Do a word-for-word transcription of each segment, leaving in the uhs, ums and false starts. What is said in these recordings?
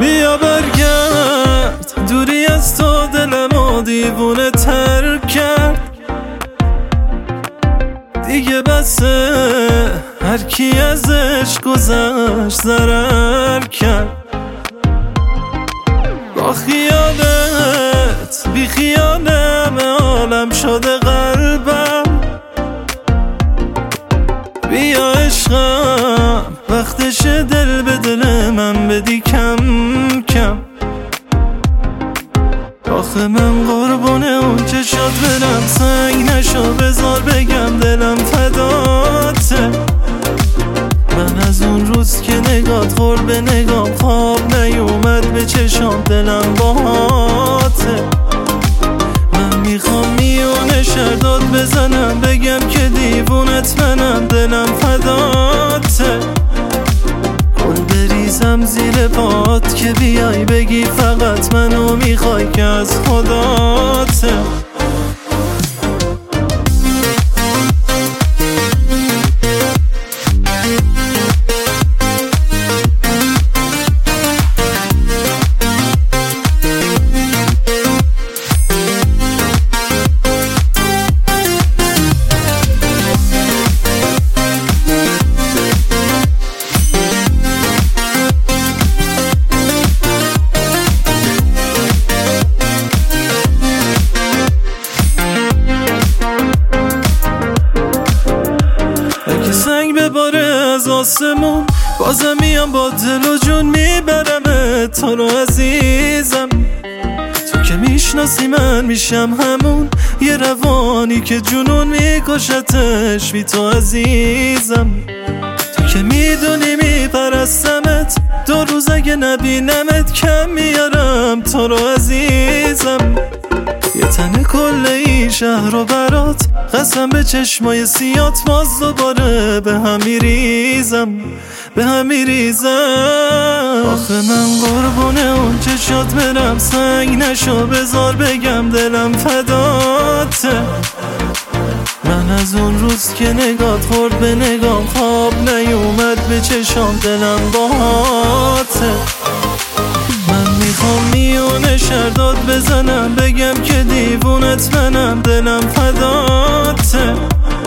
بیا برگرد، دوری از تو دلمو دیوونه تر کرد. دیگه بسه هر کی ازش گذشت ضرر کرد. با خیالت بی خیالم عالم شده قلبم. بیا عشقم وقتش دل به دل من بدی کم کم. آخه من قربونه اون چشات برم، سنگ نشو بذار بگم دلم فداته. من از اون روز که نگات خورد به نگام خواب نیومد به چشام، دلم باهاته. من میخوام میونه شرداد بزنم بگم که دیوونت منم، دلم فداته. گل بریزم زیر پات که بیای بگی فقط منو میخوای که از خداته. سنگ بباره از آسمون بازم میام با دل و جون میبرم تو رو عزیزم. تو که میشناسی من میشم همون یه روانی که جنون میکشتش بی تو عزیزم. تو که میدونی میپرستمت، دو روز اگه نبینمت کم میارم تو رو عزیزم. یه تنه کل این شهر رو برات قسم به چشمای سیات باز دوباره به هم میریزم به هم میریزم. آخه من قربونه اون چشات برم، سنگ نشو بذار بگم دلم فداته. من از اون روز که نگات خورد به نگام خواب نیومد به چشام، دلم باهاته. من میخوام میونه شرداد بزنم بگم که دیوونت منم، دلم فداته.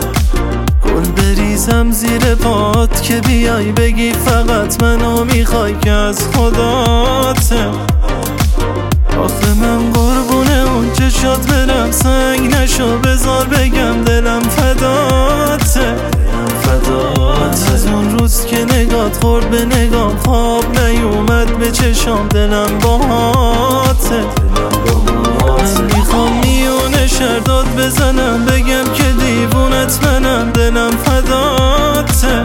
گل بریزم زیر پات که بیای بگی فقط منو میخوای که از خداته. آخه من قربونه اون چشات برم، سنگ نشو بذار بگم دلم فداته. من از اون روز که نگات خورد به نگام خواب نیومد به چشام، دلم باهاته. من میخوام میونه شرداد بزنم بگم که دیوونت منم، دلم فداته.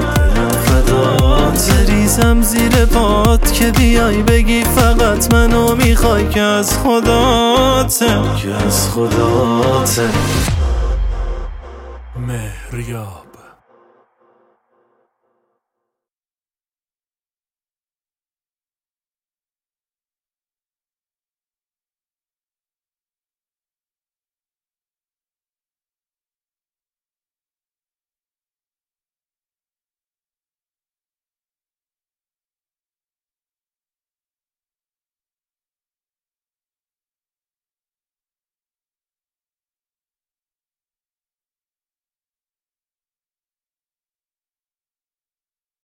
بریزم زیر پات که بیای بگی فقط منو میخوای که از خداته که از خداته. مهریاب.